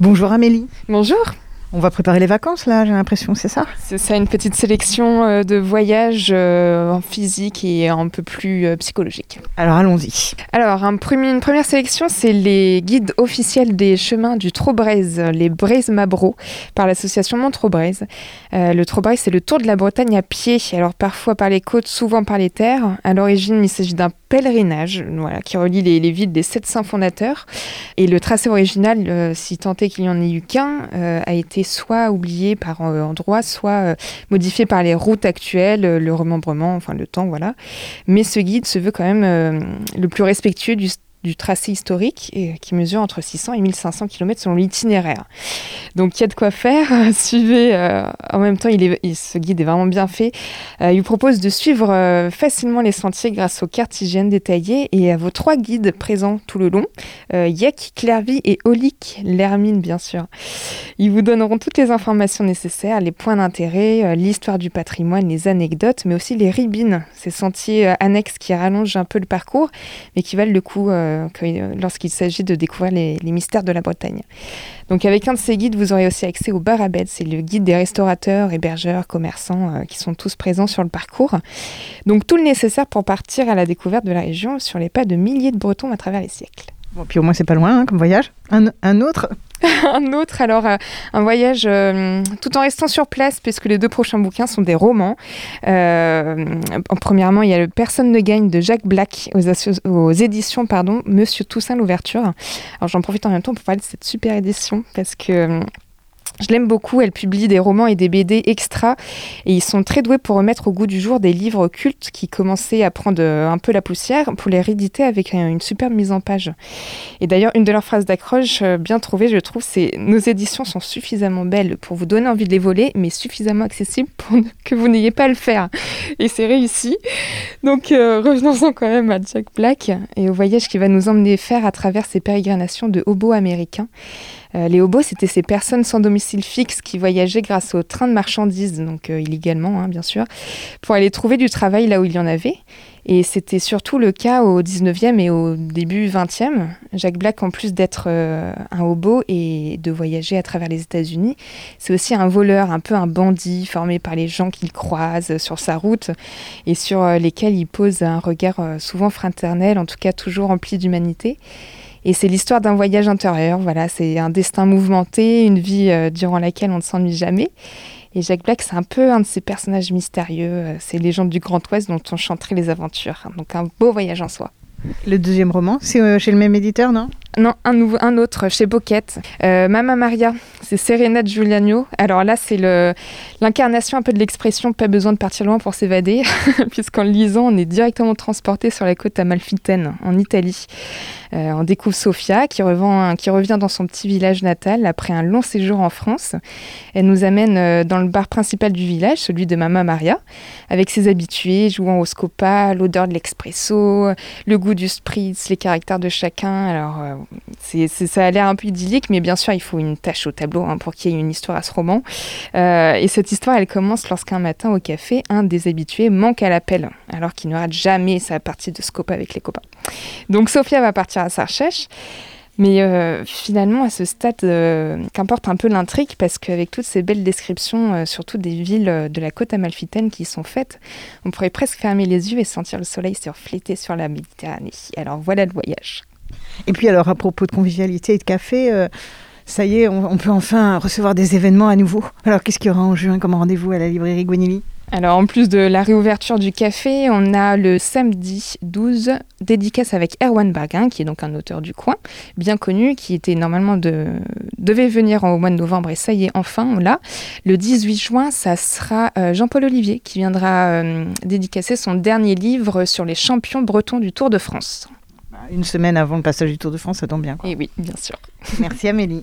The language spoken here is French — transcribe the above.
Bonjour Amélie. Bonjour. On va préparer les vacances là, j'ai l'impression, c'est ça ? C'est ça, une petite sélection de voyages en physique et un peu plus psychologique. Alors allons-y. Alors, une première sélection, c'est les guides officiels des chemins du Trobreise, les Breizh-Mabro, par l'association Mont-Trobreise. Le Trobreise, c'est le tour de la Bretagne à pied, alors parfois par les côtes, souvent par les terres. À l'origine, il s'agit d'un pèlerinage qui relie les villes des 7 saints fondateurs. Et le tracé original, si tant est qu'il n'y en ait eu qu'un, a été soit oublié par endroits, soit modifié par les routes actuelles, le remembrement, enfin le temps, voilà. Mais ce guide se veut quand même le plus respectueux du tracé historique et qui mesure entre 600 et 1500 km selon l'itinéraire. Donc il y a de quoi faire. Suivez, en même temps, ce guide est vraiment bien fait. Il vous propose de suivre facilement les sentiers grâce aux cartes hygiène détaillées et à vos 3 guides présents tout le long, Yek, Clairvy et Aulic, l'Hermine bien sûr. Ils vous donneront toutes les informations nécessaires, les points d'intérêt, l'histoire du patrimoine, les anecdotes, mais aussi les ribines, ces sentiers annexes qui rallongent un peu le parcours, mais qui valent le coup lorsqu'il s'agit de découvrir les mystères de la Bretagne. Donc avec un de ces guides, vous aurez aussi accès au bar à bed. C'est le guide des restaurateurs, hébergeurs, commerçants qui sont tous présents sur le parcours. Donc tout le nécessaire pour partir à la découverte de la région sur les pas de milliers de Bretons à travers les siècles. Bon, puis au moins c'est pas loin comme voyage. Un autre Un autre, alors un voyage tout en restant sur place, puisque les 2 prochains bouquins sont des romans. Premièrement, il y a le Personne ne gagne de Jacques Black aux éditions Monsieur Toussaint l'Ouverture. Alors j'en profite en même temps pour parler de cette super édition, parce que je l'aime beaucoup, elle publie des romans et des BD extra et ils sont très doués pour remettre au goût du jour des livres cultes qui commençaient à prendre un peu la poussière pour les rééditer avec une superbe mise en page. Et d'ailleurs, une de leurs phrases d'accroche bien trouvée, je trouve, c'est « Nos éditions sont suffisamment belles pour vous donner envie de les voler, mais suffisamment accessibles pour que vous n'ayez pas à le faire. » Et c'est réussi. Donc revenons-en quand même à Jack Black et au voyage qu'il va nous emmener faire à travers ces pérégrinations de hobos américains. Les hobos, c'était ces personnes sans domicile fixe qui voyageaient grâce au train de marchandises, donc illégalement bien sûr, pour aller trouver du travail là où il y en avait. Et c'était surtout le cas au 19e et au début 20e. Jack Black, en plus d'être un hobo et de voyager à travers les États-Unis, c'est aussi un voleur, un peu un bandit formé par les gens qu'il croise sur sa route et sur lesquels il pose un regard souvent fraternel, en tout cas toujours rempli d'humanité. Et c'est l'histoire d'un voyage intérieur, voilà, c'est un destin mouvementé, une vie durant laquelle on ne s'ennuie jamais. Et Jack Black, c'est un peu un de ces personnages mystérieux, ces légendes du Grand Ouest dont on chanterait les aventures. Donc un beau voyage en soi. Le deuxième roman, c'est chez le même éditeur, non ? Non, un autre, chez Boquette. Mamma Maria, c'est Serena Giuliano. Alors là, c'est l'incarnation un peu de l'expression « pas besoin de partir loin pour s'évader », puisqu'en le lisant, on est directement transporté sur la côte amalfitaine, en Italie. On découvre Sofia, qui revient dans son petit village natal après un long séjour en France. Elle nous amène dans le bar principal du village, celui de Mamma Maria, avec ses habitués, jouant au scopa, l'odeur de l'expresso, le goût du spritz, les caractères de chacun. Alors, ça a l'air un peu idyllique, mais bien sûr, il faut une tâche au tableau pour qu'il y ait une histoire à ce roman. Et cette histoire, elle commence lorsqu'un matin au café, un des habitués manque à l'appel, alors qu'il ne rate jamais sa partie de scopa avec les copains. Donc Sofia va partir à sa recherche, mais finalement, à ce stade, qu'importe un peu l'intrigue, parce qu'avec toutes ces belles descriptions, surtout des villes de la côte amalfitaine qui sont faites, on pourrait presque fermer les yeux et sentir le soleil se refléter sur la Méditerranée. Alors voilà le voyage. Et puis alors, à propos de convivialité et de café, ça y est, on peut enfin recevoir des événements à nouveau. Alors, qu'est-ce qu'il y aura en juin comme rendez-vous à la librairie Gwenili ? Alors, en plus de la réouverture du café, on a le samedi 12, dédicace avec Erwan Barguin, qui est donc un auteur du coin, bien connu, qui était normalement devait venir au mois de novembre, et ça y est, enfin, on l'a. Le 18 juin, ça sera Jean-Paul Olivier, qui viendra dédicacer son dernier livre sur les champions bretons du Tour de France. Une semaine avant le passage du Tour de France, ça tombe bien, quoi. Et oui, bien sûr. Merci Amélie.